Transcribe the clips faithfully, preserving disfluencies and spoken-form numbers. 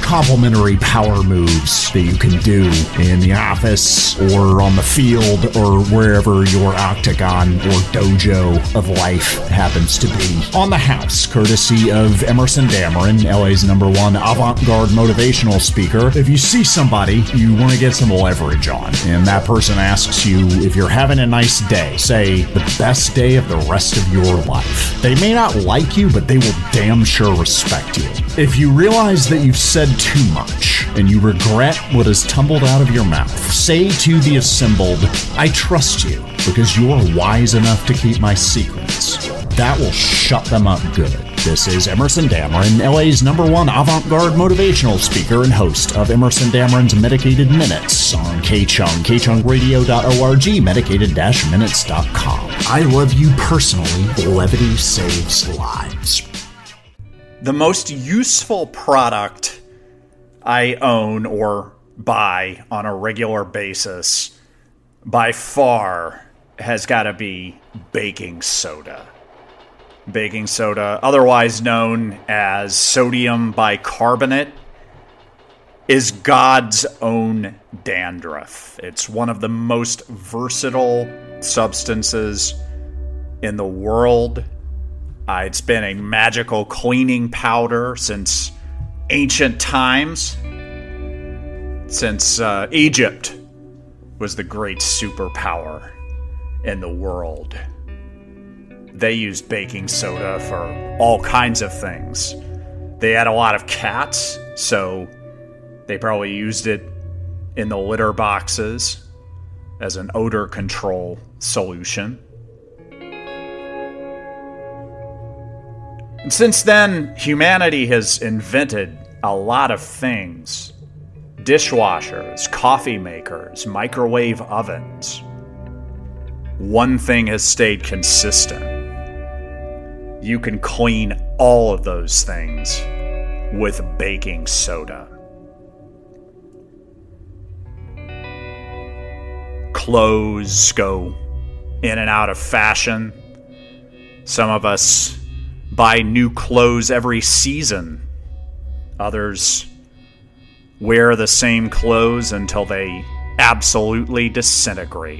complementary power moves that you can do in the office or on the field or wherever your octagon or dojo of life happens to be. On the House, courtesy of Emerson Dameron, L A's number one avant-garde motivational speaker. If you see somebody you want to get some leverage on, and that person asks you if you're having a nice day, say, the best day of the rest of your life. They may not like you, but they will damn sure respect you. If you realize that you've said too much and you regret what has tumbled out of your mouth, say to the assembled, I trust you because you're wise enough to keep my secrets. That will shut them up good. This is Emerson Dameron, L A's number one avant-garde motivational speaker and host of Emerson Dameron's Medicated Minutes on K-Chung, k chung radio dot org, medicated dash minutes dot com. I love you personally. Levity saves lives. The most useful product I own or buy on a regular basis by far has got to be baking soda. Baking soda, otherwise known as sodium bicarbonate, is God's own dandruff. It's one of the most versatile substances in the world. Uh, it's been a magical cleaning powder since ancient times, since uh, Egypt was the great superpower in the world. They used baking soda for all kinds of things. They had a lot of cats, so they probably used it in the litter boxes as an odor control solution. And since then, humanity has invented a lot of things. Dishwashers, coffee makers, microwave ovens. One thing has stayed consistent. You can clean all of those things with baking soda. Clothes go in and out of fashion. Some of us buy new clothes every season. Others wear the same clothes until they absolutely disintegrate.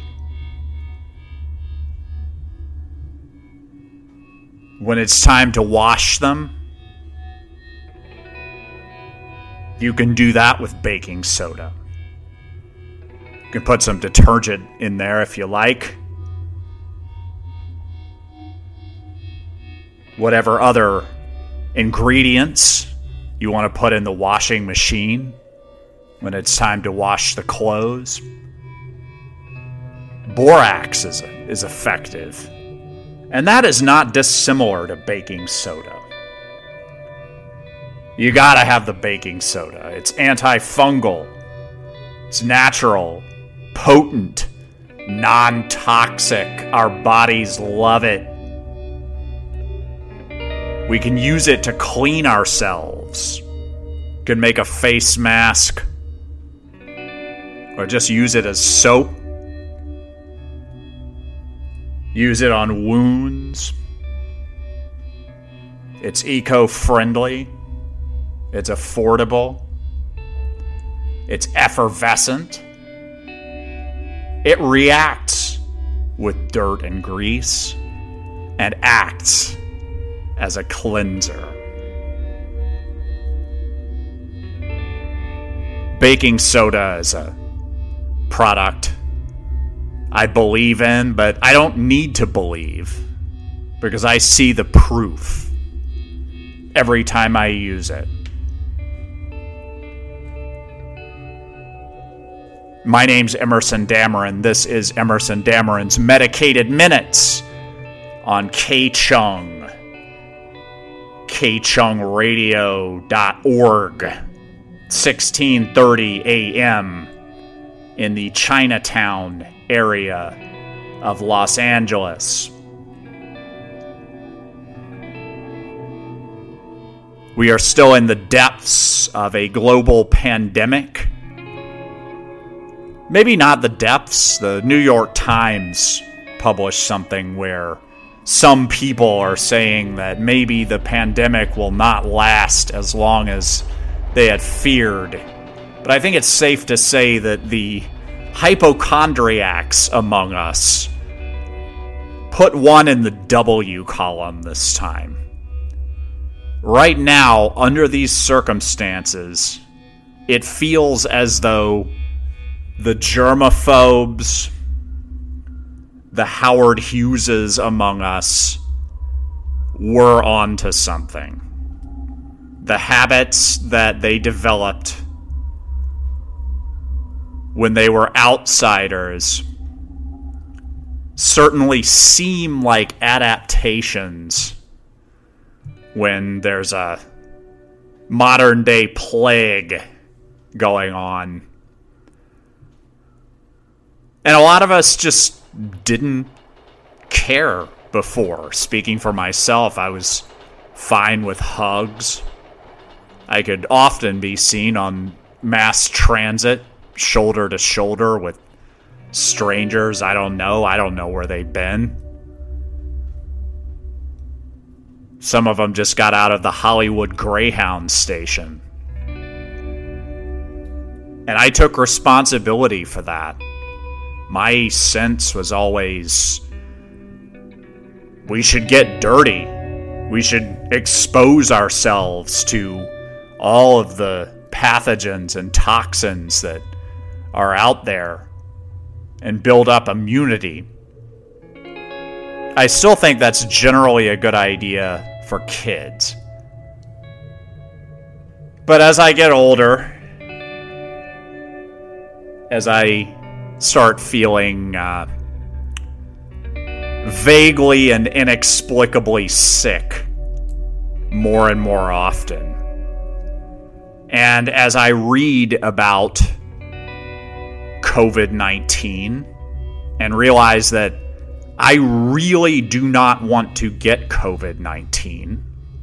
When it's time to wash them, you can do that with baking soda. You can put some detergent in there if you like. Whatever other ingredients you want to put in the washing machine when it's time to wash the clothes. Borax is, is effective. And that is not dissimilar to baking soda. You gotta have the baking soda. It's antifungal. It's natural, potent, non-toxic. Our bodies love it. We can use it to clean ourselves. You can make a face mask. Or just use it as soap. Use it on wounds. It's eco-friendly. It's affordable. It's effervescent. It reacts with dirt and grease and acts as a cleanser. Baking soda is a product I believe in, but I don't need to believe because I see the proof every time I use it. My name's Emerson Dameron. This is Emerson Dameron's Medicated Minutes on K-Chung, k chung radio dot org, sixteen thirty a.m. in the Chinatown area of Los Angeles. We are still in the depths of a global pandemic. Maybe not the depths. The New York Times published something where some people are saying that maybe the pandemic will not last as long as they had feared. But I think it's safe to say that the hypochondriacs among us put one in the W column this time. Right now, under these circumstances, it feels as though the germaphobes, the Howard Hugheses among us, were onto something. The habits that they developed when they were outsiders certainly seem like adaptations when there's a modern day plague going on. And a lot of us just didn't care before. Speaking for myself, I was fine with hugs. I could often be seen on mass transit, shoulder to shoulder with strangers I don't know. I don't know where they've been. Some of them just got out of the Hollywood Greyhound station. And I took responsibility for that. My sense was always, we should get dirty. We should expose ourselves to all of the pathogens and toxins that are out there and build up immunity. I still think that's generally a good idea for kids. But as I get older, as I start feeling uh, vaguely and inexplicably sick more and more often, and as I read about covid nineteen and realize that I really do not want to get covid nineteen,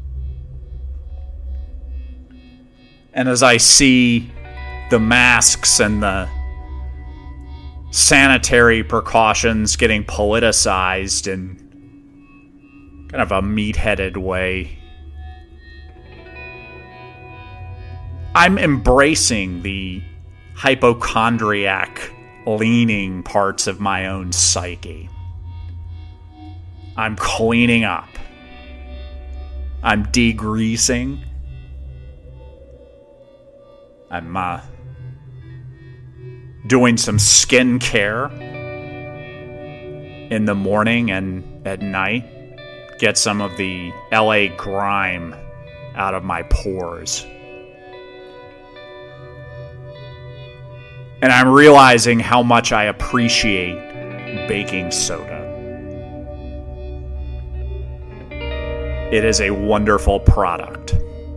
and as I see the masks and the sanitary precautions getting politicized in kind of a meat-headed way, I'm embracing the hypochondriac leaning parts of my own psyche. I'm cleaning up. I'm degreasing. I'm uh, doing some skincare in the morning and at night. Get some of the L A grime out of my pores. And I'm realizing how much I appreciate baking soda. It is a wonderful product.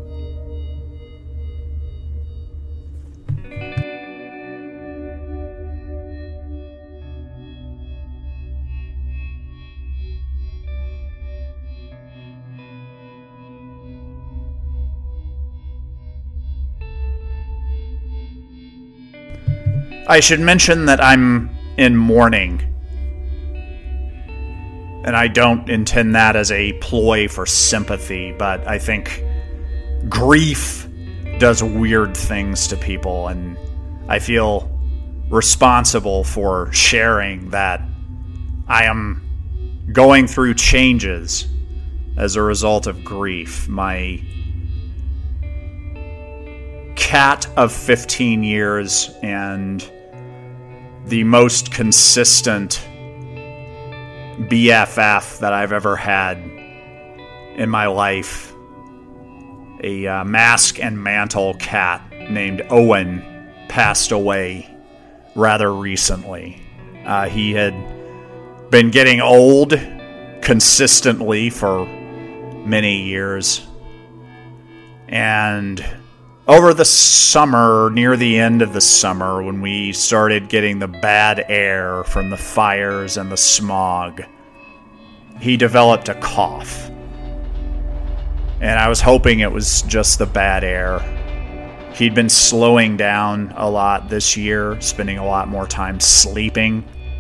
I should mention that I'm in mourning, and I don't intend that as a ploy for sympathy, but I think grief does weird things to people, and I feel responsible for sharing that I am going through changes as a result of grief. My cat of fifteen years and the most consistent B F F that I've ever had in my life, a uh, mask and mantle cat named Owen, passed away rather recently. Uh, he had been getting old consistently for many years, and over the summer, near the end of the summer, when we started getting the bad air from the fires and the smog, he developed a cough. And I was hoping it was just the bad air. He'd been slowing down a lot this year, spending a lot more time sleeping,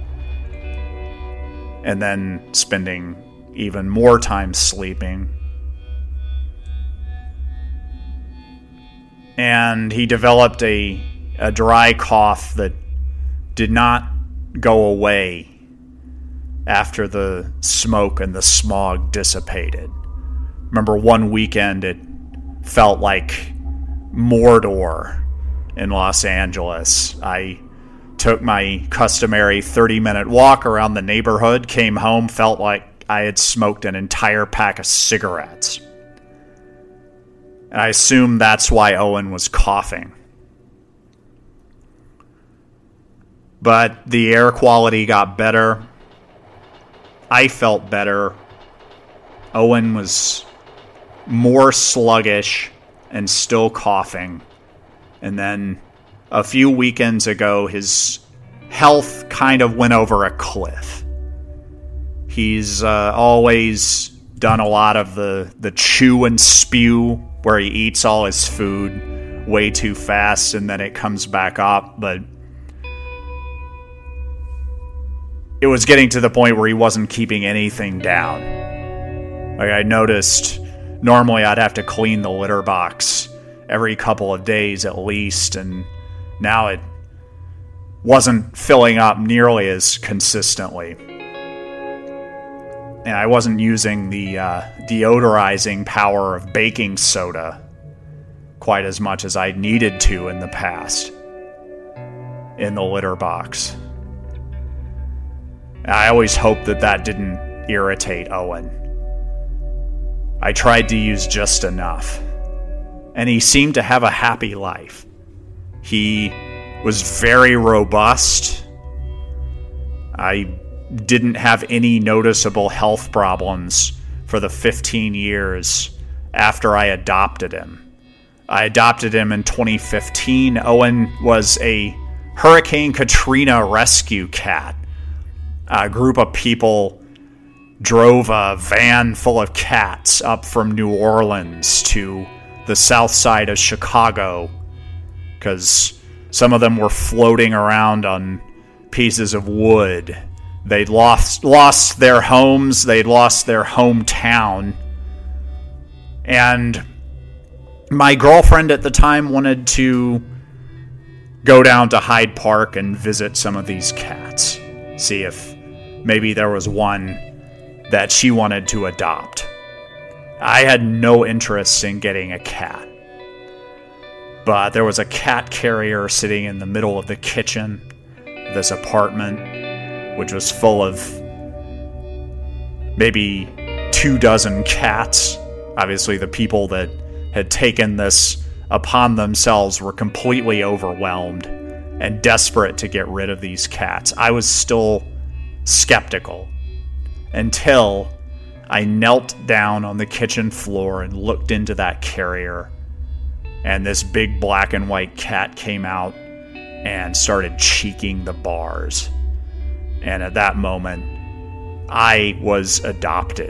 and then spending even more time sleeping. and he developed a, a dry cough that did not go away after the smoke and the smog dissipated. Remember, one weekend it felt like Mordor in Los Angeles. I took my customary thirty-minute walk around the neighborhood, came home, felt like I had smoked an entire pack of cigarettes. And I assume that's why Owen was coughing. But the air quality got better. I felt better. Owen was more sluggish and still coughing. And then a few weekends ago, his health kind of went over a cliff. He's uh, always done a lot of the, the chew and spew, where he eats all his food way too fast and then it comes back up. But it was getting to the point where he wasn't keeping anything down. Like, I noticed normally I'd have to clean the litter box every couple of days at least, and now it wasn't filling up nearly as consistently. And I wasn't using the uh, deodorizing power of baking soda quite as much as I needed to in the past in the litter box. I always hoped that that didn't irritate Owen. I tried to use just enough, and he seemed to have a happy life. He was very robust. I didn't have any noticeable health problems for the fifteen years after I adopted him. I adopted him in twenty fifteen. Owen was a Hurricane Katrina rescue cat. A group of people drove a van full of cats up from New Orleans to the south side of Chicago because some of them were floating around on pieces of wood. They'd lost lost their homes. They'd lost their hometown. And my girlfriend at the time wanted to go down to Hyde Park and visit some of these cats. See if maybe there was one that she wanted to adopt. I had no interest in getting a cat. But there was a cat carrier sitting in the middle of the kitchen of this apartment, which was full of maybe two dozen cats. Obviously, the people that had taken this upon themselves were completely overwhelmed and desperate to get rid of these cats. I was still skeptical until I knelt down on the kitchen floor and looked into that carrier, and this big black and white cat came out and started cheeking the bars. And at that moment, I was adopted.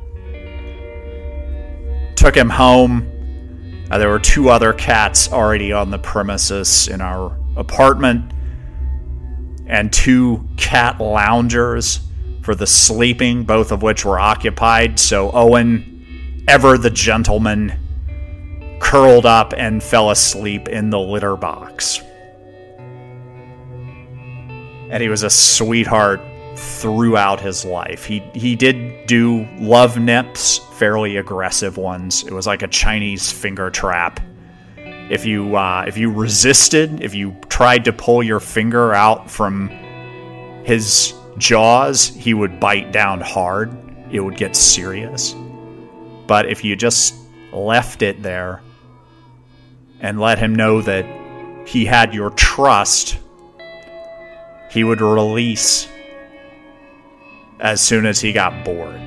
Took him home. Uh, there were two other cats already on the premises in our apartment, and two cat loungers for the sleeping, both of which were occupied. So Owen, ever the gentleman, curled up and fell asleep in the litter box. And he was a sweetheart throughout his life. He he did do love nips, fairly aggressive ones. It was like a Chinese finger trap. If you uh, if you resisted, if you tried to pull your finger out from his jaws, he would bite down hard. It would get serious. But if you just left it there and let him know that he had your trust, he would release as soon as he got bored.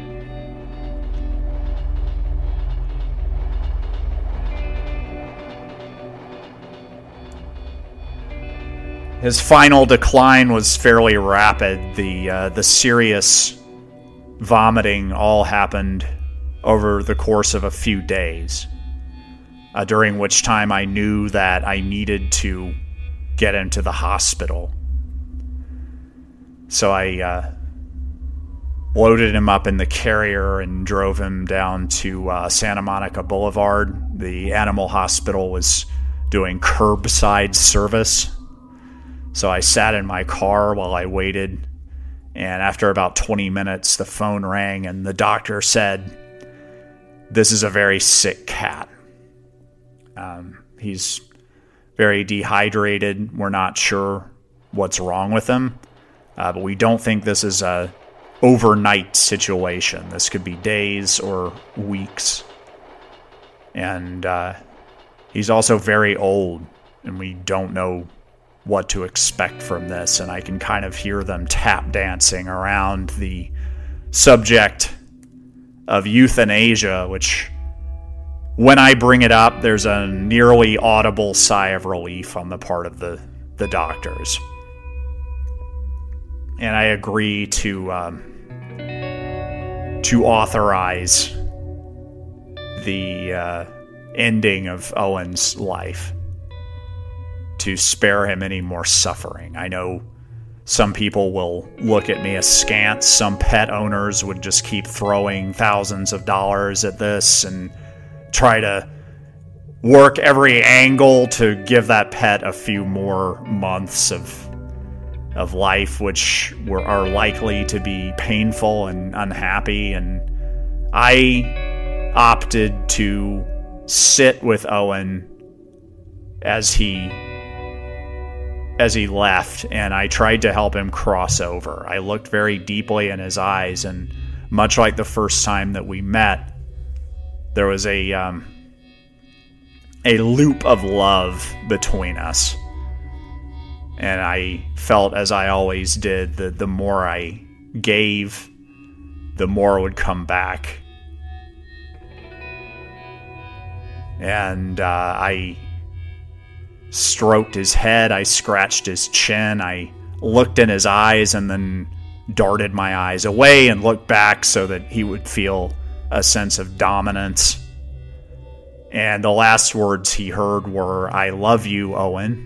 His final decline was fairly rapid. The uh, the serious vomiting all happened over the course of a few days, uh, during which time I knew that I needed to get him to the hospital. So I uh, loaded him up in the carrier and drove him down to uh, Santa Monica Boulevard. The animal hospital was doing curbside service. So I sat in my car while I waited, and after about twenty minutes, the phone rang, and the doctor said, "This is a very sick cat. Um, he's very dehydrated. We're not sure what's wrong with him, uh, but we don't think this is a overnight situation. This could be days or weeks. And uh, he's also very old, and we don't know what to expect from this." And I can kind of hear them tap dancing around the subject of euthanasia, which, when I bring it up, there's a nearly audible sigh of relief on the part of the, the doctors. And I agree to um, to authorize the uh, ending of Owen's life, to spare him any more suffering. I know some people will look at me askance. Some pet owners would just keep throwing thousands of dollars at this and try to work every angle to give that pet a few more months of of life, which were, are likely to be painful and unhappy. And I opted to sit with Owen as he as he left, and I tried to help him cross over. I looked very deeply in his eyes, and much like the first time that we met, there was a um, a loop of love between us. And I felt, as I always did, that the more I gave, the more would come back. And uh, I stroked his head, I scratched his chin, I looked in his eyes, and then darted my eyes away and looked back so that he would feel a sense of dominance. And the last words he heard were, "I love you, Owen."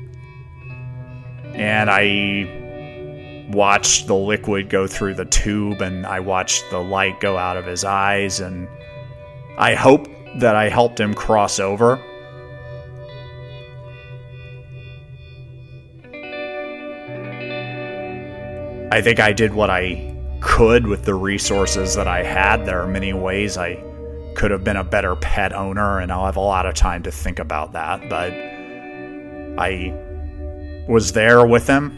And I watched the liquid go through the tube, and I watched the light go out of his eyes, and I hope that I helped him cross over. I think I did what I could with the resources that I had. There are many ways I could have been a better pet owner, and I'll have a lot of time to think about that, but I was there with him.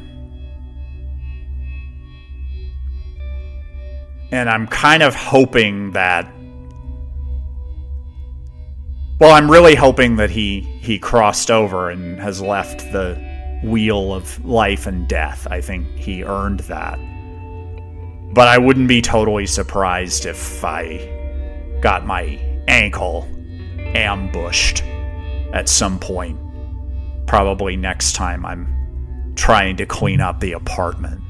And I'm kind of hoping that, well, I'm really hoping that he, he crossed over and has left the wheel of life and death. I think he earned that. But I wouldn't be totally surprised if I got my ankle ambushed at some point. Probably next time I'm trying to clean up the apartment.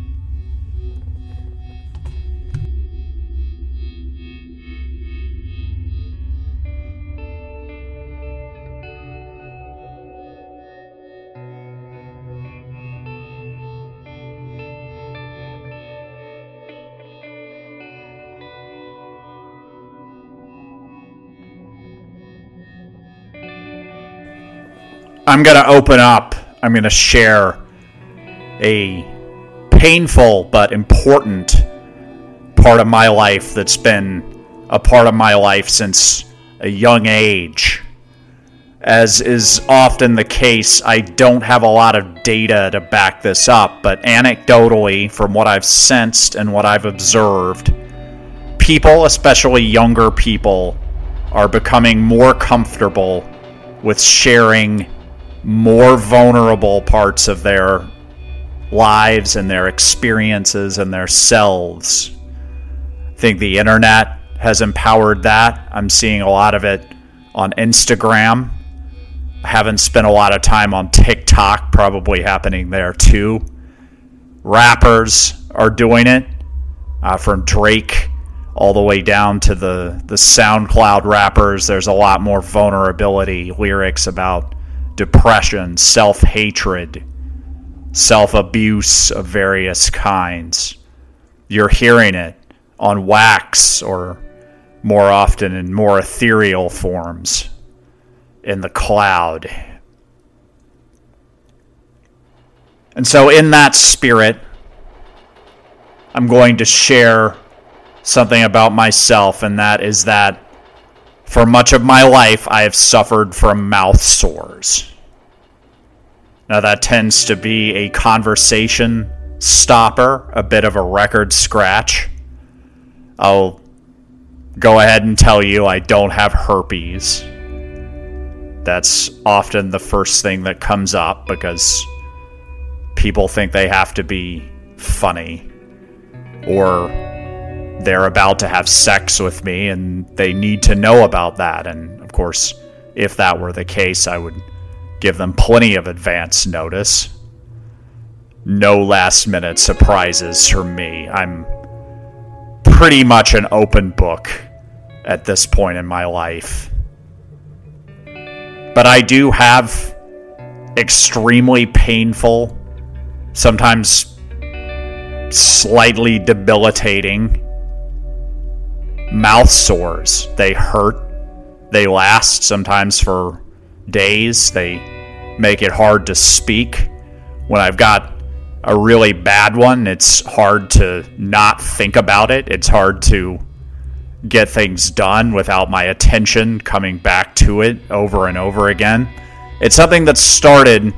I'm going to open up. I'm going to share a painful but important part of my life that's been a part of my life since a young age. As is often the case, I don't have a lot of data to back this up, but anecdotally, from what I've sensed and what I've observed, people, especially younger people, are becoming more comfortable with sharing more vulnerable parts of their lives and their experiences and their selves. I think the internet has empowered that. I'm seeing a lot of it on Instagram. I haven't spent a lot of time on TikTok, probably happening there too. Rappers are doing it, uh, from Drake all the way down to the, the SoundCloud rappers. There's a lot more vulnerability, lyrics about depression, self-hatred, self-abuse of various kinds. You're hearing it on wax, or more often in more ethereal forms in the cloud. And so in that spirit, I'm going to share something about myself, and that is that for much of my life, I have suffered from mouth sores. Now, that tends to be a conversation stopper, a bit of a record scratch. I'll go ahead and tell you I don't have herpes. That's often the first thing that comes up because people think they have to be funny, or they're about to have sex with me and they need to know about that. And of course, if that were the case, I would give them plenty of advance notice. No last minute surprises from me. I'm pretty much an open book at this point in my life. But I do have extremely painful, sometimes slightly debilitating mouth sores. They hurt. They last sometimes for days. They make it hard to speak. When I've got a really bad one, it's hard to not think about it. It's hard to get things done without my attention coming back to it over and over again. It's something that started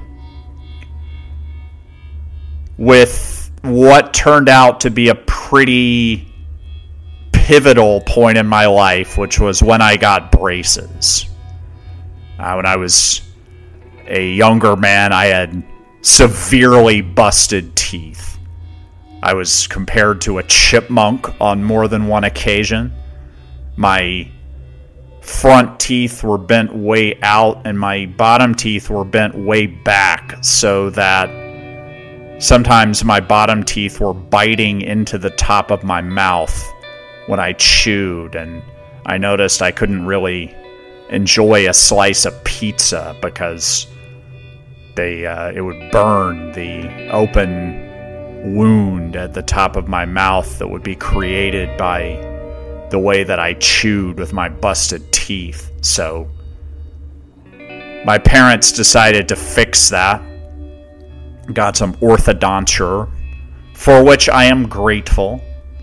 with what turned out to be a pretty pivotal point in my life, which was when I got braces. Uh, when I was a younger man, I had severely busted teeth. I was compared to a chipmunk on more than one occasion. My front teeth were bent way out and my bottom teeth were bent way back, so that sometimes my bottom teeth were biting into the top of my mouth when I chewed, and I noticed I couldn't really enjoy a slice of pizza because they uh, it would burn the open wound at the top of my mouth that would be created by the way that I chewed with my busted teeth. So my parents decided to fix that. Got some orthodonture, for which I am grateful.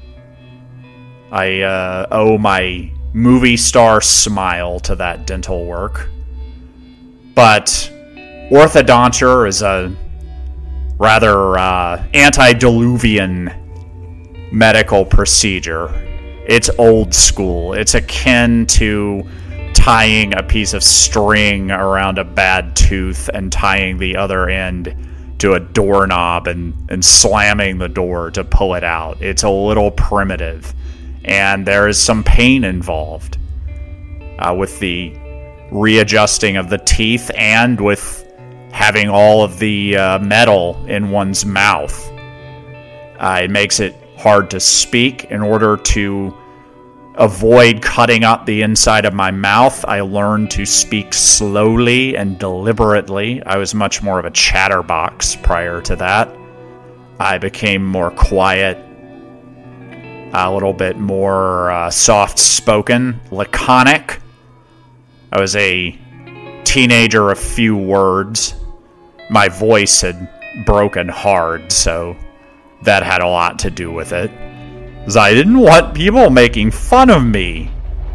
I uh, owe my movie star smile to that dental work. But orthodonture is a rather uh, antediluvian medical procedure. It's old school. It's akin to tying a piece of string around a bad tooth and tying the other end to a doorknob and, and slamming the door to pull it out. It's a little primitive, and there is some pain involved uh, with the readjusting of the teeth and with having all of the uh, metal in one's mouth. Uh, it makes it hard to speak. In order to avoid cutting up the inside of my mouth, I learned to speak slowly and deliberately. I was much more of a chatterbox prior to that. I became more quiet, a little bit more uh, soft-spoken, laconic. I was a teenager of few words. My voice had broken hard, so that had a lot to do with it. Because I didn't want people making fun of me.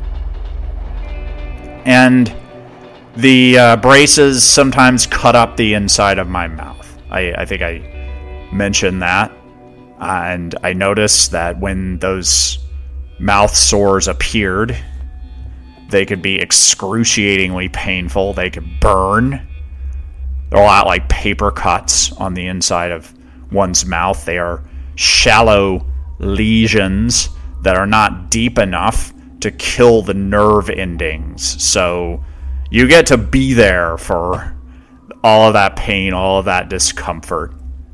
And the uh, braces sometimes cut up the inside of my mouth. I, I think I mentioned that. And I noticed that when those mouth sores appeared, they could be excruciatingly painful. They could burn. They're a lot like paper cuts on the inside of one's mouth. They are shallow lesions that are not deep enough to kill the nerve endings. So you get to be there for all of that pain, all of that discomfort.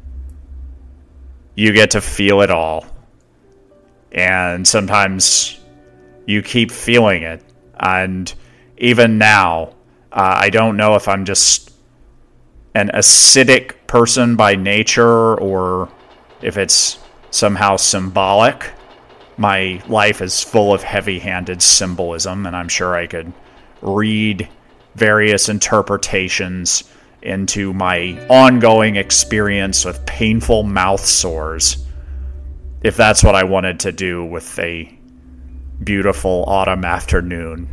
You get to feel it all. And sometimes you keep feeling it. And even now, uh, I don't know if I'm just an acidic person by nature or if it's somehow symbolic. My life is full of heavy-handed symbolism, and I'm sure I could read various interpretations into my ongoing experience with painful mouth sores, if that's what I wanted to do with a beautiful autumn afternoon.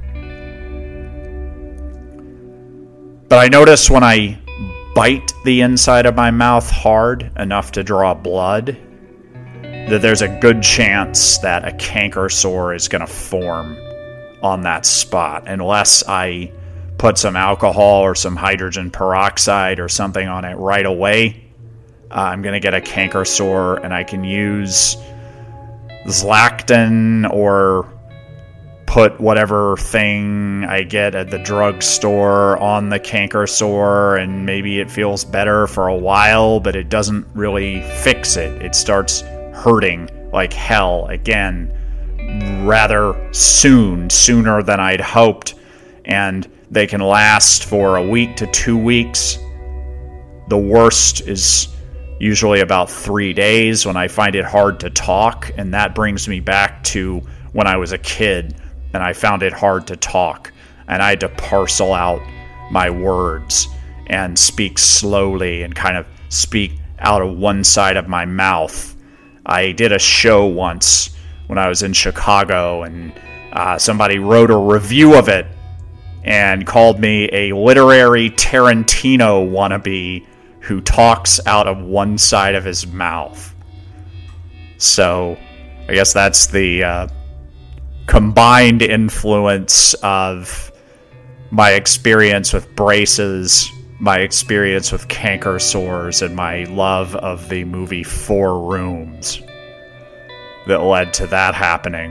But I notice when I bite the inside of my mouth hard enough to draw blood, that there's a good chance that a canker sore is going to form on that spot unless I put some alcohol or some hydrogen peroxide or something on it right away. Uh, I'm going to get a canker sore, and I can use Zlactin or put whatever thing I get at the drugstore on the canker sore, and maybe it feels better for a while, but it doesn't really fix it. It starts hurting like hell again rather soon, sooner than I'd hoped, and they can last for a week to two weeks. The worst is usually about three days when I find it hard to talk, and that brings me back to when I was a kid and I found it hard to talk, and I had to parcel out my words and speak slowly and kind of speak out of one side of my mouth. I did a show once when I was in Chicago, and uh, somebody wrote a review of it and called me a literary Tarantino wannabe who talks out of one side of his mouth. So I guess that's the uh, combined influence of my experience with braces, my experience with canker sores, and my love of the movie Four Rooms that led to that happening.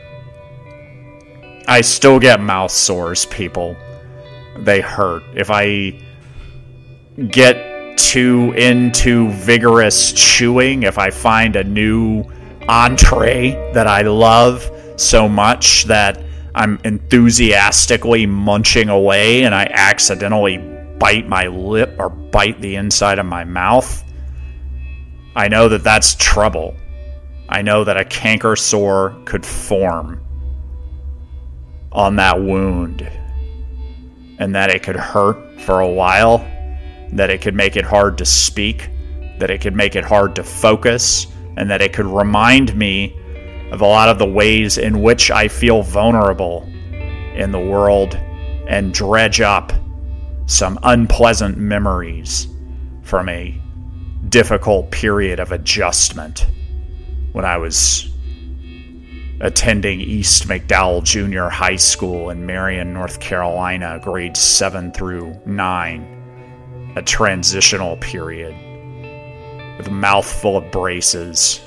I still get mouth sores, people. They hurt. If I get too into vigorous chewing, if I find a new entree that I love so much that I'm enthusiastically munching away and I accidentally bite my lip or bite the inside of my mouth, I know that that's trouble. I know that a canker sore could form on that wound, and that it could hurt for a while, that it could make it hard to speak, that it could make it hard to focus, and that it could remind me of a lot of the ways in which I feel vulnerable in the world and dredge up some unpleasant memories from a difficult period of adjustment when I was attending East McDowell Junior High School in Marion, North Carolina, grades seven through nine, a transitional period with a mouthful of braces,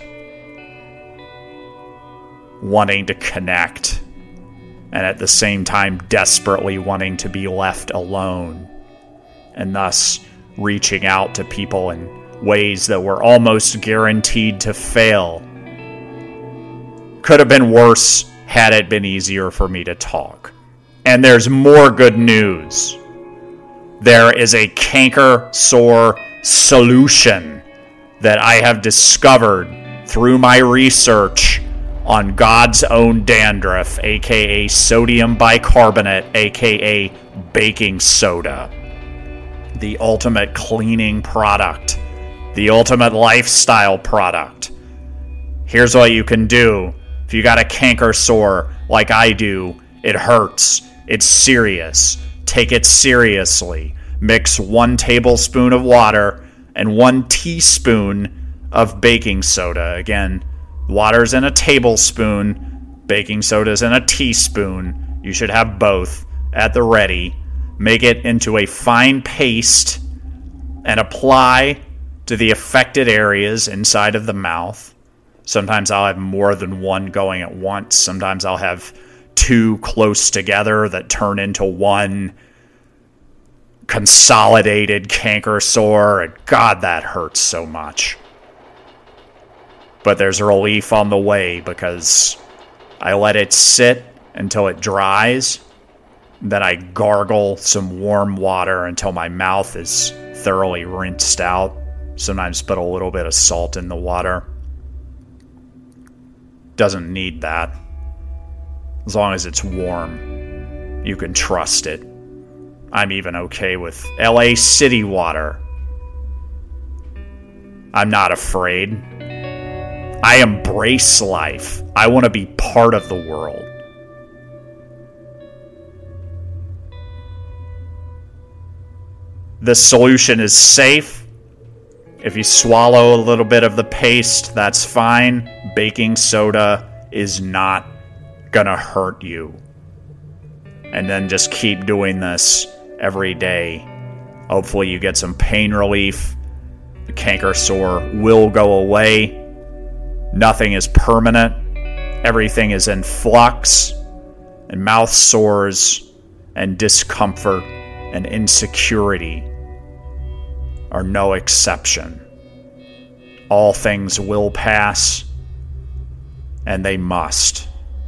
wanting to connect, and at the same time desperately wanting to be left alone, and thus reaching out to people in ways that were almost guaranteed to fail. Could have been worse had it been easier for me to talk. And there's more good news. There is a canker sore solution that I have discovered through my research on God's own dandruff, aka sodium bicarbonate, aka baking soda. The ultimate cleaning product. The ultimate lifestyle product. Here's what you can do. If you got a canker sore like I do, it hurts. It's serious. Take it seriously. Mix one tablespoon of water and one teaspoon of baking soda. Again, water's in a tablespoon, baking soda's in a teaspoon. You should have both at the ready. Make it into a fine paste and apply to the affected areas inside of the mouth. Sometimes I'll have more than one going at once. Sometimes I'll have two close together that turn into one consolidated canker sore. And God, that hurts so much. But there's relief on the way because I let it sit until it dries. Then I gargle some warm water until my mouth is thoroughly rinsed out. Sometimes put a little bit of salt in the water. Doesn't need that. As long as it's warm, you can trust it. I'm even okay with L A city water. I'm not afraid. I embrace life. I want to be part of the world. The solution is safe. If you swallow a little bit of the paste, that's fine. Baking soda is not gonna hurt you. And then just keep doing this every day. Hopefully you get some pain relief. The canker sore will go away. Nothing is permanent. Everything is in flux. And mouth sores and discomfort and insecurity are no exception. All things will pass, and they must.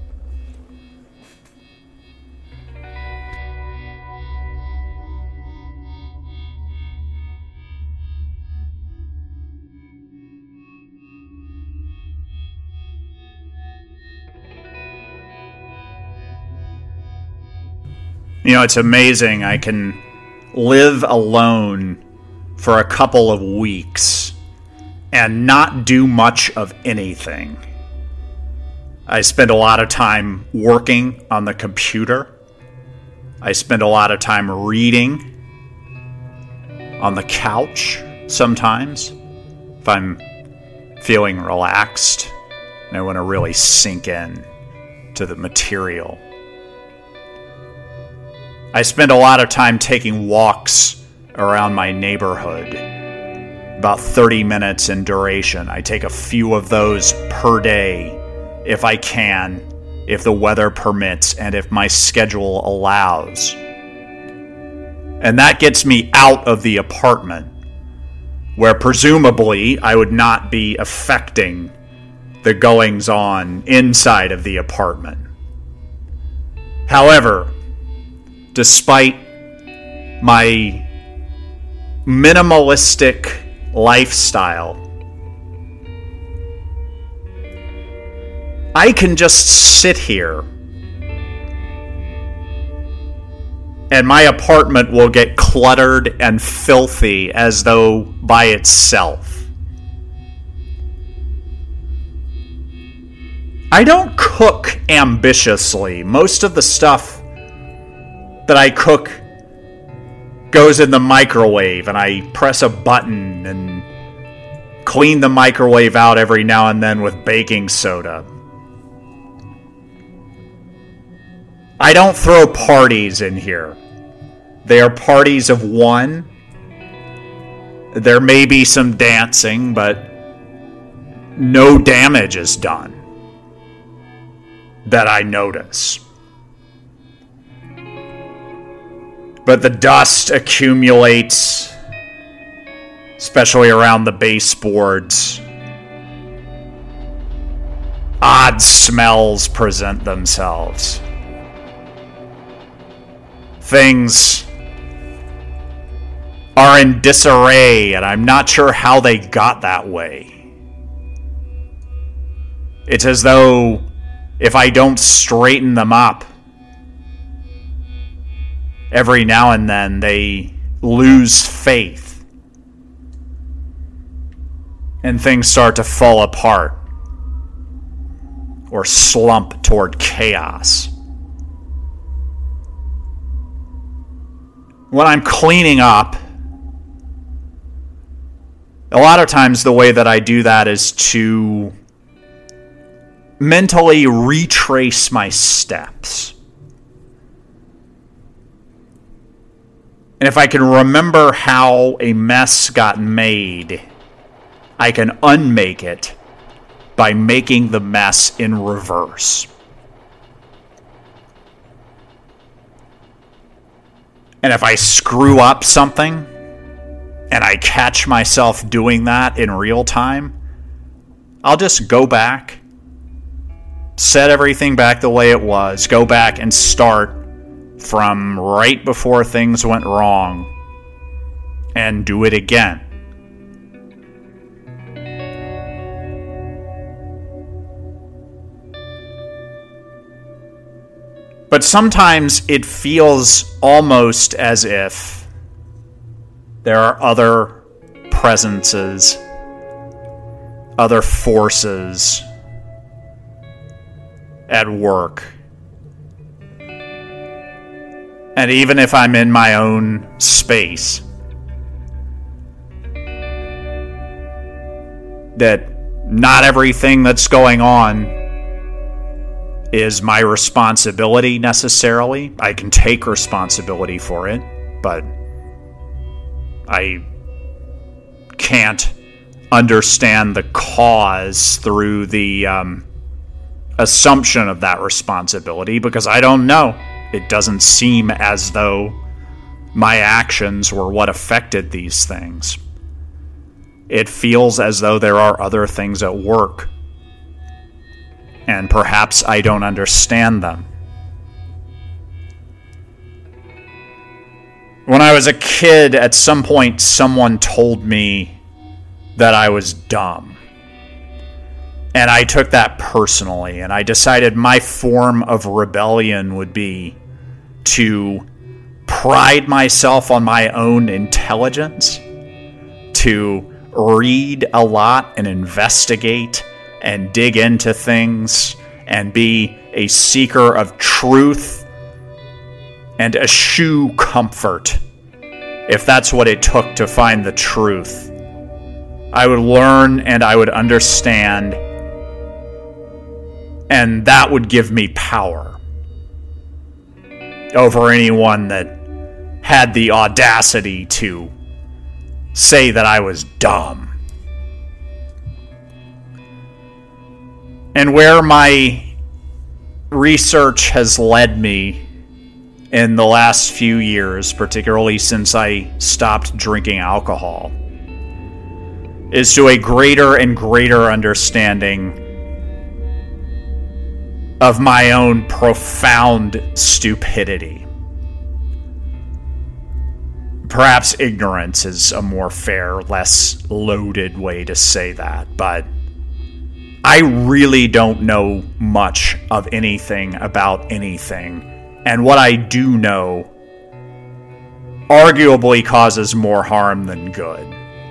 You know, it's amazing. I can live alone for a couple of weeks and not do much of anything. I spend a lot of time working on the computer. I spend a lot of time reading on the couch sometimes if I'm feeling relaxed and I want to really sink in to the material. I spend a lot of time taking walks around my neighborhood, about thirty minutes in duration. I take a few of those per day if I can, if the weather permits, and if my schedule allows. And that gets me out of the apartment, where presumably I would not be affecting the goings-on inside of the apartment. However, despite my minimalistic lifestyle, I can just sit here and my apartment will get cluttered and filthy as though by itself. I don't cook ambitiously. Most of the stuff that I cook goes in the microwave, and I press a button and clean the microwave out every now and then with baking soda. I don't throw parties in here. They are parties of one. There may be some dancing, but no damage is done that I notice. But the dust accumulates, especially around the baseboards. Odd smells present themselves. Things are in disarray, and I'm not sure how they got that way. It's as though if I don't straighten them up, every now and then they lose faith and things start to fall apart or slump toward chaos. When I'm cleaning up, a lot of times the way that I do that is to mentally retrace my steps. And if I can remember how a mess got made, I can unmake it by making the mess in reverse. And if I screw up something, and I catch myself doing that in real time, I'll just go back, set everything back the way it was, go back and start from right before things went wrong, and do it again. But sometimes it feels almost as if there are other presences, other forces at work. And even if I'm in my own space, that not everything that's going on is my responsibility necessarily. I can take responsibility for it, but I can't understand the cause through the um, assumption of that responsibility because I don't know. It doesn't seem as though my actions were what affected these things. It feels as though there are other things at work, and perhaps I don't understand them. When I was a kid, at some point, someone told me that I was dumb. And I took that personally, and I decided my form of rebellion would be to pride myself on my own intelligence, to read a lot and investigate and dig into things and be a seeker of truth and eschew comfort, if that's what it took to find the truth. I would learn and I would understand, and that would give me power over anyone that had the audacity to say that I was dumb. And where my research has led me in the last few years, particularly since I stopped drinking alcohol, is to a greater and greater understanding of my own profound stupidity. Perhaps ignorance is a more fair, less loaded way to say that, but I really don't know much of anything about anything, and what I do know arguably causes more harm than good.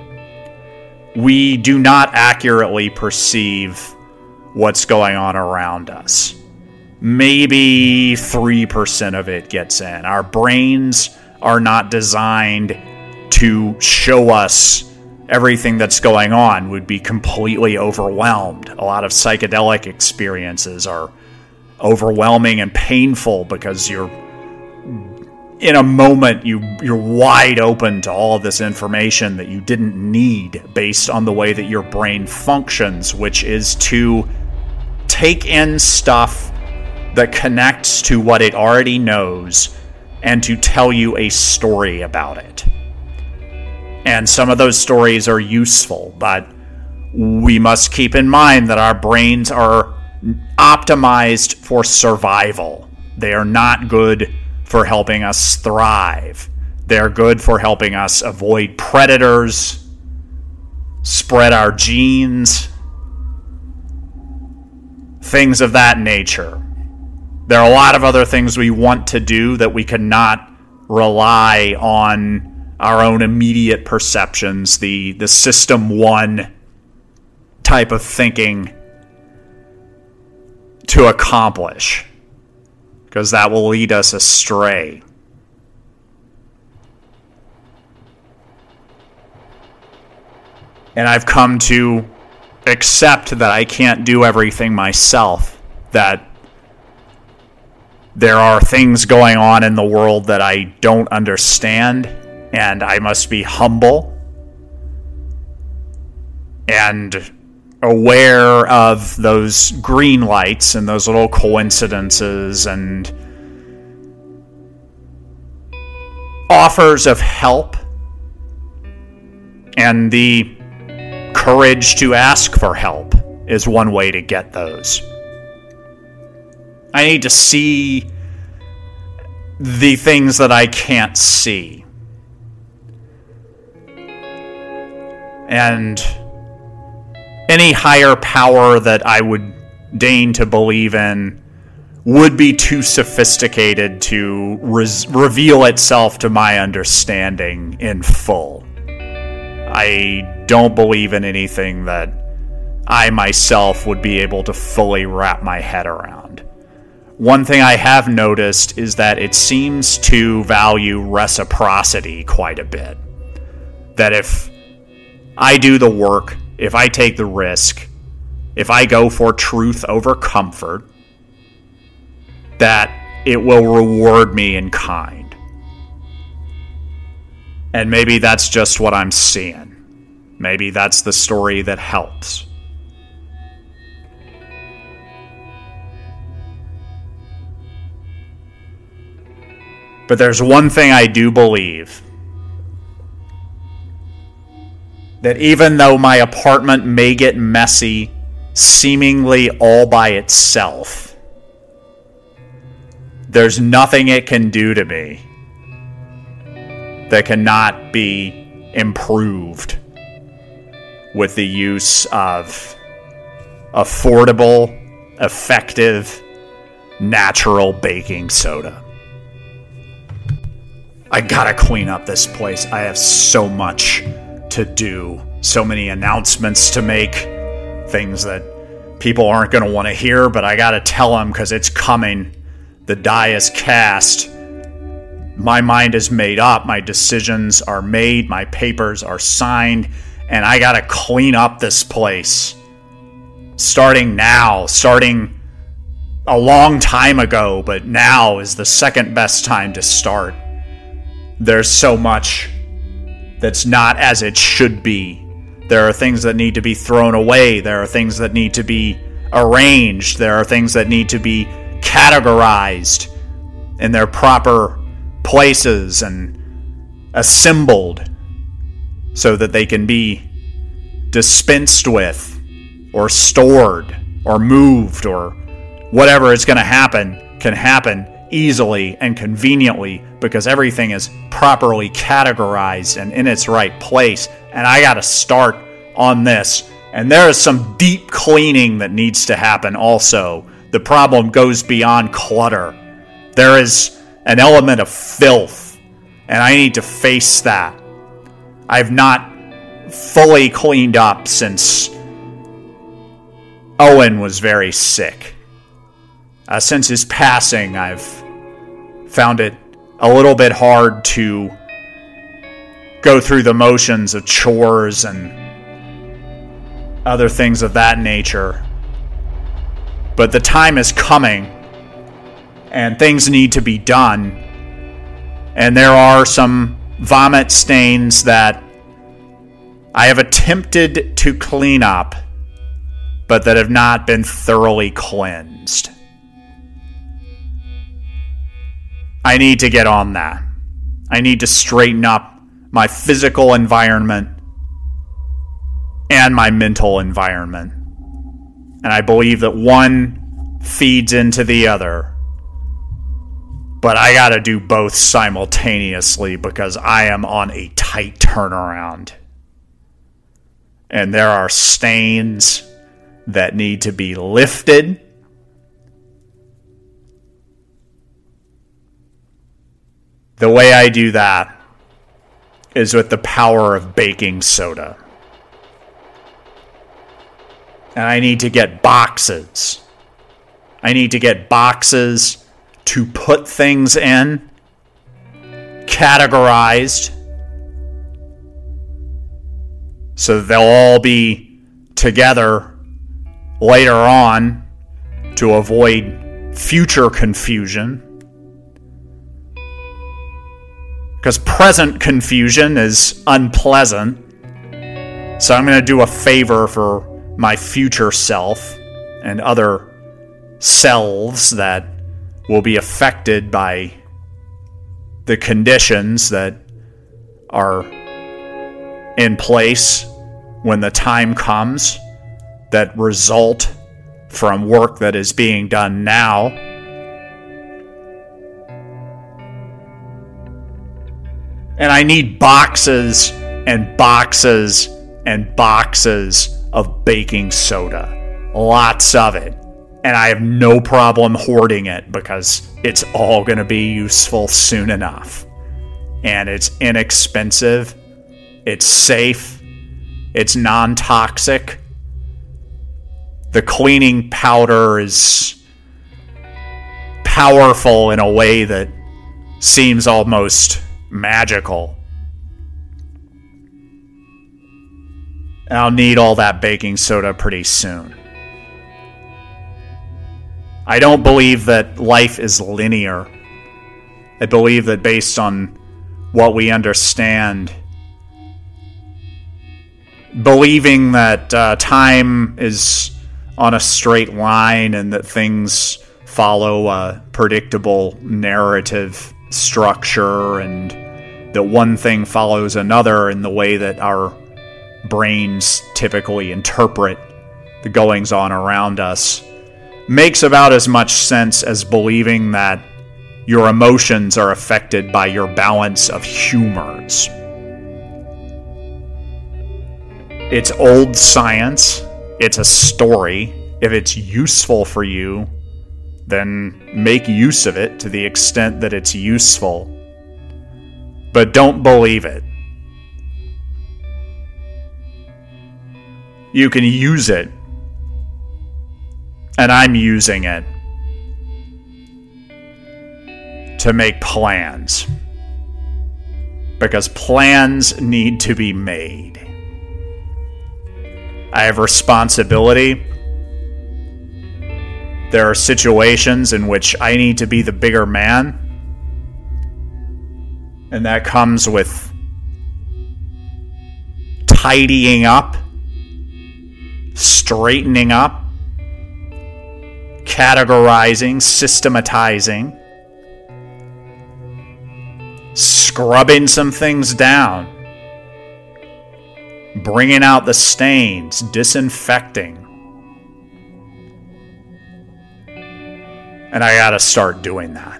We do not accurately perceive what's going on around us. Maybe three percent of it gets in. Our brains are not designed to show us everything that's going on. We'd be completely overwhelmed. A lot of psychedelic experiences are overwhelming and painful because you're in a moment you you're wide open to all of this information that you didn't need based on the way that your brain functions, which is to take in stuff that connects to what it already knows and to tell you a story about it. And some of those stories are useful, but we must keep in mind that our brains are optimized for survival. They are not good for helping us thrive. They're good for helping us avoid predators, spread our genes, things of that nature. There are a lot of other things we want to do that we cannot rely on our own immediate perceptions, the, the system one type of thinking to accomplish, because that will lead us astray. And I've come to accept that I can't do everything myself, that there are things going on in the world that I don't understand, and I must be humble and aware of those green lights and those little coincidences and offers of help and the courage to ask for help is one way to get those. I need to see the things that I can't see. And any higher power that I would deign to believe in would be too sophisticated to res- reveal itself to my understanding in full. I don't believe in anything that I myself would be able to fully wrap my head around. One thing I have noticed is that it seems to value reciprocity quite a bit. That if I do the work, if I take the risk, if I go for truth over comfort, that it will reward me in kind. And maybe that's just what I'm seeing. Maybe that's the story that helps. But there's one thing I do believe. That even though my apartment may get messy, seemingly all by itself, there's nothing it can do to me that cannot be improved with the use of affordable, effective, natural baking soda. I gotta clean up this place. I have so much to do, so many announcements to make, things that people aren't going to want to hear, but I gotta tell them because it's coming. The die is cast. My mind is made up. My decisions are made. My papers are signed. And I gotta clean up this place. Starting now. Starting a long time ago, but now is the second best time to start. There's so much that's not as it should be. There are things that need to be thrown away. There are things that need to be arranged. There are things that need to be categorized in their proper places and assembled so that they can be dispensed with or stored or moved, or whatever is going to happen can happen easily and conveniently because everything is properly categorized and in its right place. And I got to start on this. And there is some deep cleaning that needs to happen also. The problem goes beyond clutter. There is an element of filth, and I need to face that. I've not fully cleaned up since Owen was very sick. Uh, since his passing, I've found it a little bit hard to go through the motions of chores and other things of that nature. But the time is coming, and things need to be done. And there are some vomit stains that I have attempted to clean up, but that have not been thoroughly cleansed. I need to get on that. I need to straighten up my physical environment and my mental environment. And I believe that one feeds into the other. But I gotta do both simultaneously because I am on a tight turnaround. And there are stains that need to be lifted. The way I do that is with the power of baking soda. And I need to get boxes. I need to get boxes to put things in, categorized, so they'll all be together later on to avoid future confusion. Because present confusion is unpleasant. So I'm going to do a favor for my future self and other selves that will be affected by the conditions that are in place when the time comes that result from work that is being done now. And I need boxes and boxes and boxes of baking soda. Lots of it. And I have no problem hoarding it because it's all going to be useful soon enough. And it's inexpensive. It's safe. It's non-toxic. The cleaning powder is powerful in a way that seems almost magical. And I'll need all that baking soda pretty soon. I don't believe that life is linear. I believe that based on what we understand, believing that uh, time is on a straight line and that things follow a predictable narrative structure and that one thing follows another in the way that our brains typically interpret the goings-on around us, makes about as much sense as believing that your emotions are affected by your balance of humors. It's old science. It's a story. If it's useful for you, then make use of it to the extent that it's useful. But don't believe it. You can use it. And I'm using it to make plans. Because plans need to be made. I have responsibility. There are situations in which I need to be the bigger man. And that comes with tidying up, straightening up, categorizing, systematizing, scrubbing some things down, bringing out the stains, disinfecting. And I gotta start doing that.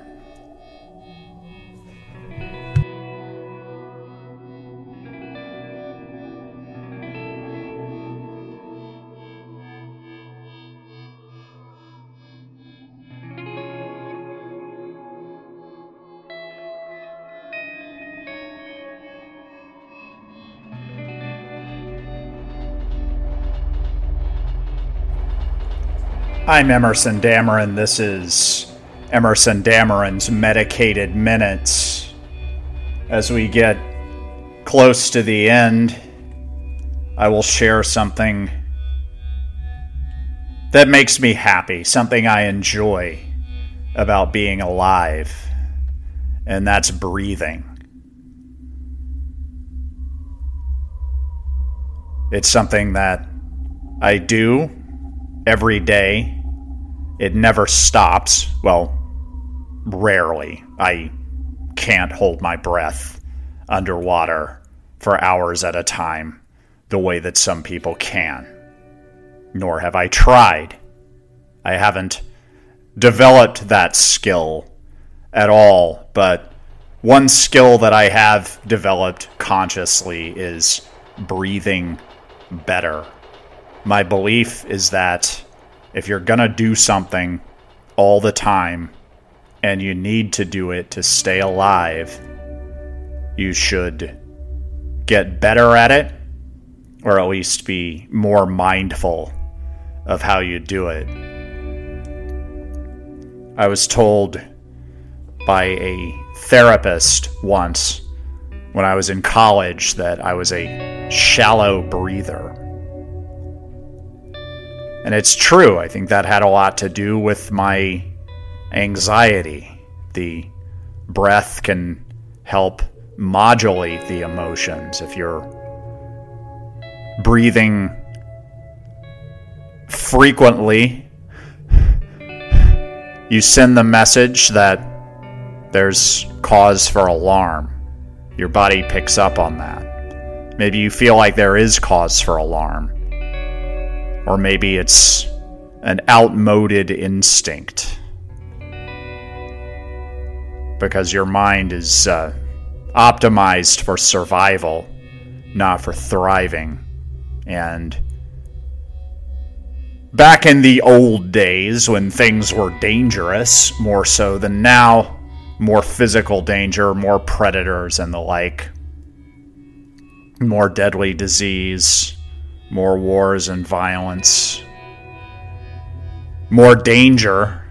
I'm Emerson Dameron. This is Emerson Dameron's Medicated Minutes. As we get close to the end, I will share something that makes me happy, something I enjoy about being alive, and that's breathing. It's something that I do every day. It never stops. Well, rarely. I can't hold my breath underwater for hours at a time the way that some people can. Nor have I tried. I haven't developed that skill at all, but one skill that I have developed consciously is breathing better. My belief is that if you're going to do something all the time and you need to do it to stay alive, you should get better at it, or at least be more mindful of how you do it. I was told by a therapist once when I was in college that I was a shallow breather. And it's true. I think that had a lot to do with my anxiety. The breath can help modulate the emotions. If you're breathing frequently, you send the message that there's cause for alarm. Your body picks up on that. Maybe you feel like there is cause for alarm. Or maybe it's an outmoded instinct. Because your mind is uh, optimized for survival, not for thriving. And back in the old days when things were dangerous, more so than now, more physical danger, more predators and the like, more deadly disease, more wars and violence, more danger.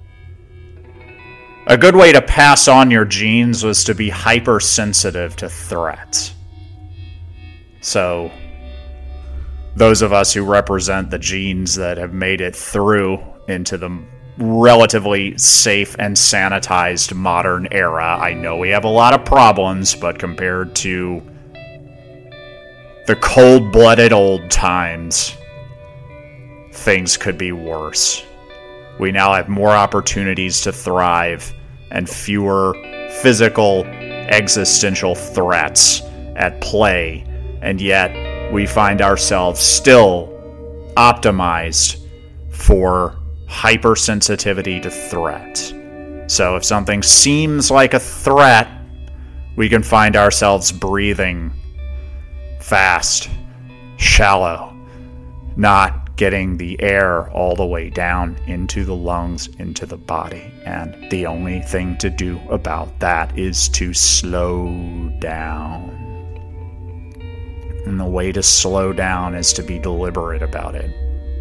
A good way to pass on your genes was to be hypersensitive to threats. So, those of us who represent the genes that have made it through into the relatively safe and sanitized modern era, I know we have a lot of problems, but compared to the cold-blooded old times, things could be worse. We now have more opportunities to thrive and fewer physical, existential threats at play, and yet we find ourselves still optimized for hypersensitivity to threat. So if something seems like a threat, we can find ourselves breathing fast, shallow, not getting the air all the way down into the lungs, into the body. And the only thing to do about that is to slow down. And the way to slow down is to be deliberate about it.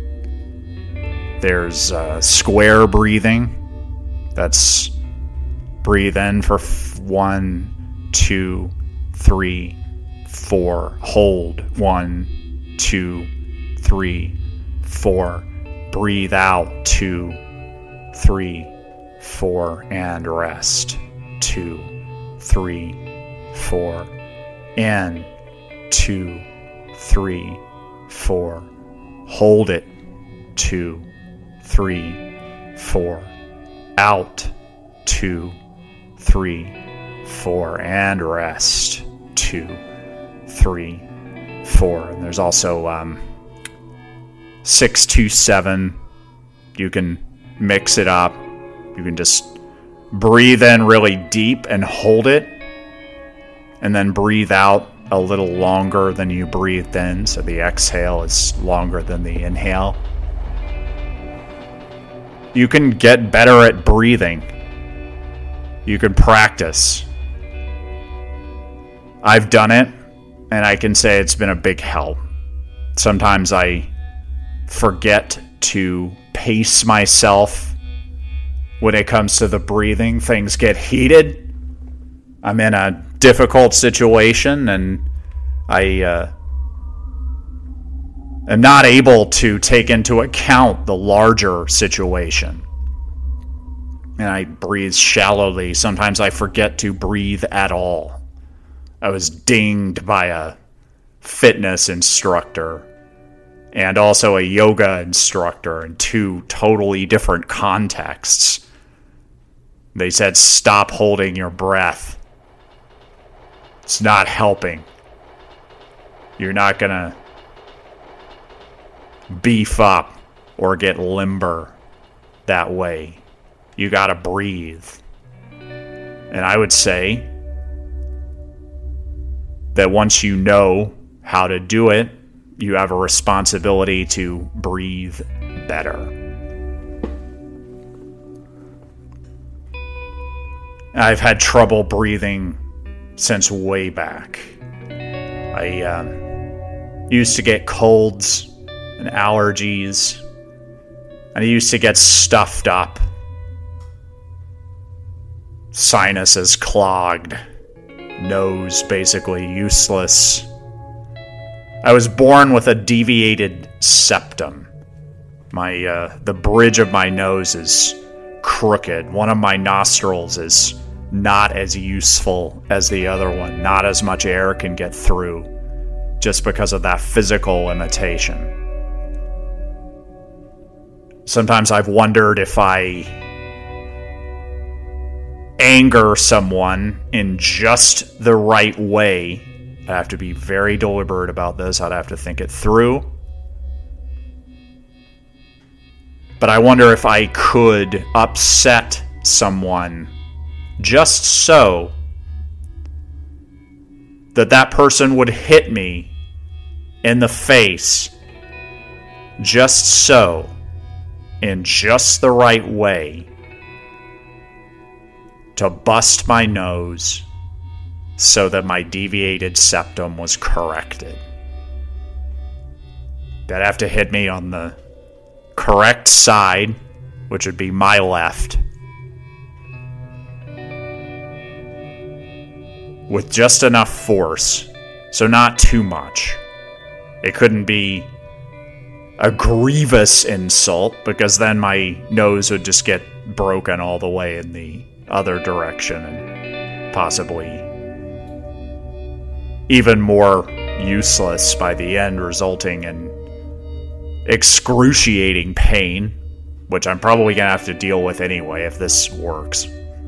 There's uh, square breathing. That's breathe in for f- one, two, three, four. Hold. One, two, three, four. Breathe out. Two, three, four. And rest. Two, three, four. In. Two, three, four. Hold it. Two, three, four. Out. Two, three, four. And rest. Two, three, four. And there's also um, six, two, seven. You can mix it up. You can just breathe in really deep and hold it, and then breathe out a little longer than you breathed in, so the exhale is longer than the inhale. You can get better at breathing. You can practice. I've done it, and I can say it's been a big help. Sometimes I forget to pace myself when it comes to the breathing. Things get heated. I'm in a difficult situation, and I uh, am not able to take into account the larger situation. And I breathe shallowly. Sometimes I forget to breathe at all. I was dinged by a fitness instructor and also a yoga instructor in two totally different contexts. They said, stop holding your breath. It's not helping. You're not going to beef up or get limber that way. You got to breathe. And I would say that once you know how to do it, you have a responsibility to breathe better. I've had trouble breathing since way back. I um, used to get colds and allergies, and I used to get stuffed up, sinuses clogged, nose basically useless. I was born with a deviated septum. My uh, the bridge of my nose is crooked. One of my nostrils is not as useful as the other one. Not as much air can get through just because of that physical limitation. Sometimes I've wondered if I anger someone in just the right way. I have to be very deliberate about this. I'd have to think it through. But I wonder if I could upset someone just so that that person would hit me in the face, just so in just the right way to bust my nose so that my deviated septum was corrected. That'd have to hit me on the correct side, which would be my left, with just enough force, so not too much. It couldn't be a grievous insult, because then my nose would just get broken all the way in the other direction and possibly even more useless by the end, resulting in excruciating pain, which I'm probably going to have to deal with anyway if this works.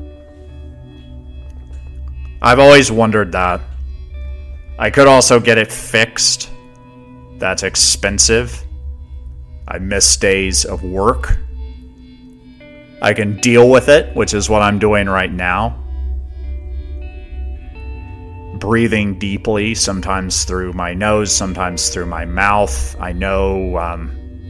I've always wondered that. I could also get it fixed. That's expensive. I miss days of work. I can deal with it, which is what I'm doing right now. Breathing deeply, sometimes through my nose, sometimes through my mouth. I know um,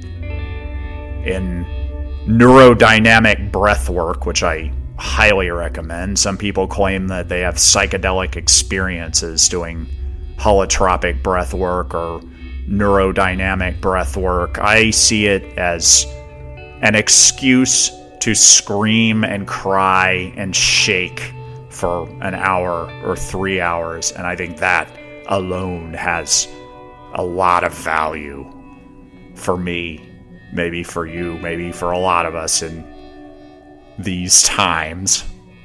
in neurodynamic breath work, which I highly recommend, some people claim that they have psychedelic experiences doing holotropic breath work or neurodynamic breath work. I see it as an excuse to scream and cry and shake for an hour or three hours, and I think that alone has a lot of value for me, maybe for you, maybe for a lot of us in these times.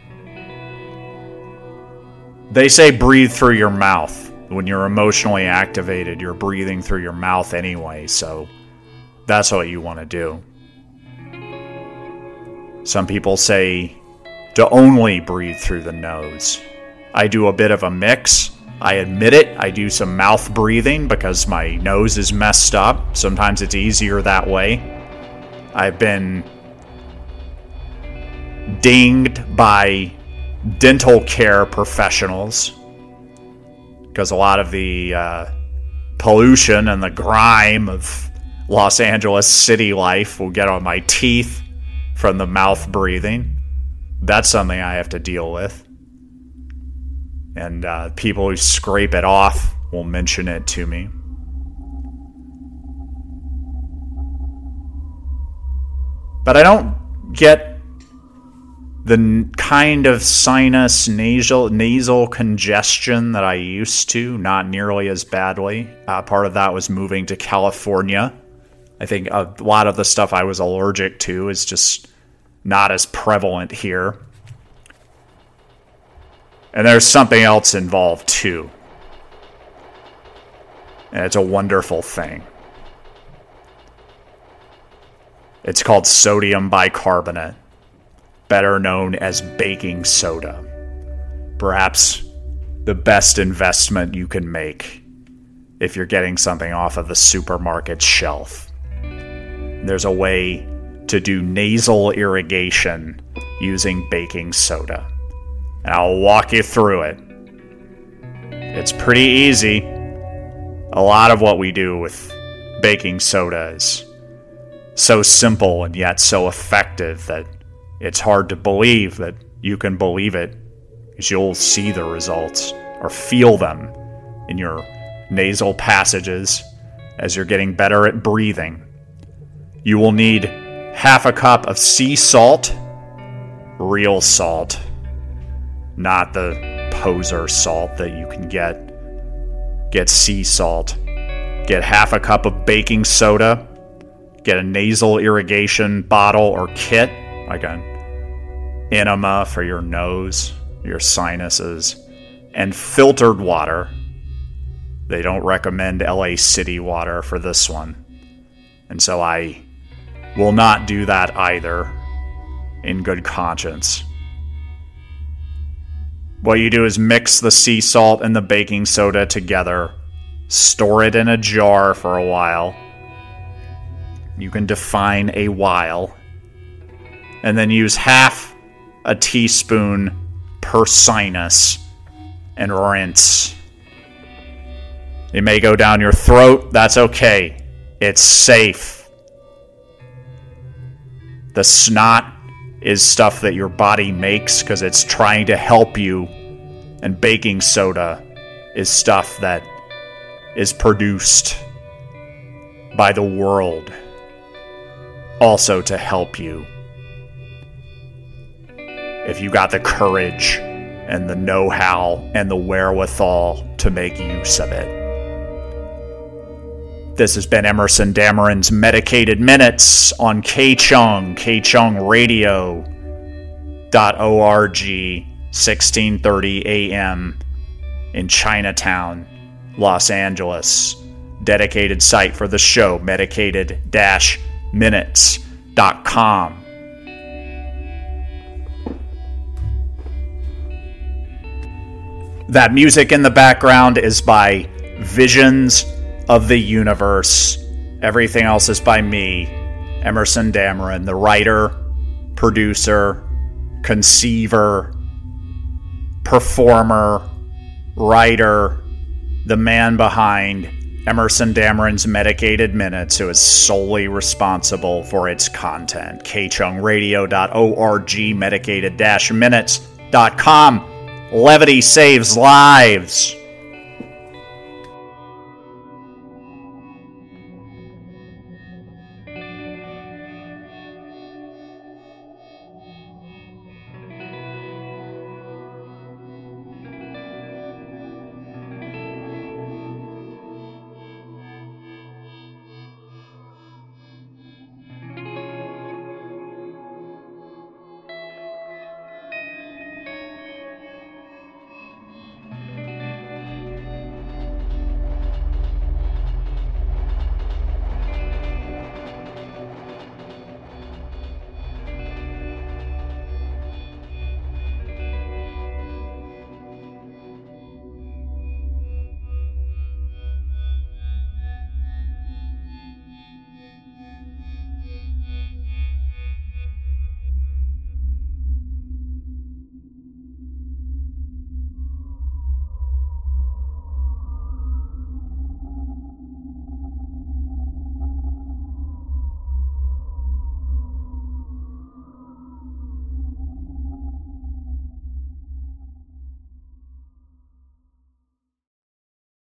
They say breathe through your mouth. When you're emotionally activated, you're breathing through your mouth anyway, so that's what you want to do. Some people say to only breathe through the nose. I do a bit of a mix. I admit it. I do some mouth breathing because my nose is messed up. Sometimes it's easier that way. I've been dinged by dental care professionals because a lot of the uh, pollution and the grime of Los Angeles city life will get on my teeth from the mouth breathing. That's something I have to deal with. And uh, people who scrape it off will mention it to me. But I don't get the kind of sinus nasal nasal congestion that I used to, not nearly as badly. Uh, part of that was moving to California. I think a lot of the stuff I was allergic to is just not as prevalent here. And there's something else involved too. And it's a wonderful thing. It's called sodium bicarbonate, better known as baking soda. Perhaps the best investment you can make if you're getting something off of the supermarket shelf. There's a way to do nasal irrigation using baking soda. And I'll walk you through it. It's pretty easy. A lot of what we do with baking soda is so simple and yet so effective that it's hard to believe that you can believe it, because you'll see the results or feel them in your nasal passages as you're getting better at breathing. You will need half a cup of sea salt, real salt, not the poser salt that you can get. Get sea salt. Get half a cup of baking soda. Get a nasal irrigation bottle or kit, like an enema for your nose, your sinuses, and filtered water. They don't recommend L A City water for this one. And so I will not do that either, in good conscience. What you do is mix the sea salt and the baking soda together, store it in a jar for a while. You can define a while. And then use half a teaspoon per sinus and rinse. It may go down your throat. That's okay. It's safe. The snot is stuff that your body makes because it's trying to help you. And baking soda is stuff that is produced by the world, also to help you. If you got the courage and the know-how and the wherewithal to make use of it. This has been Emerson Dameron's Medicated Minutes on K-Chung, K Chung Radio dot org, sixteen thirty a.m. in Chinatown, Los Angeles. Dedicated site for the show, medicated minutes dot com. That music in the background is by Visions of the Universe. Everything else is by me, Emerson Dameron, the writer, producer, conceiver, performer, writer, the man behind Emerson Dameron's Medicated Minutes, who is solely responsible for its content. K Chung Radio dot org, medicated minutes dot com. Levity saves lives.